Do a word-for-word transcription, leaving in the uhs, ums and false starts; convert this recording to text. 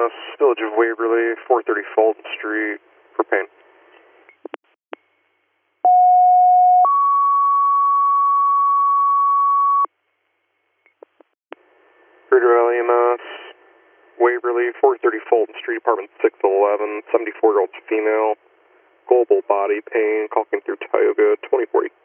S, Village of Waverly, four thirty Fulton Street, for pain. Greater Valley E M S, Waverly, four thirty Fulton Street, apartment six eleven, seventy-four-year-old female, global body pain, calling through Tioga, twenty forty.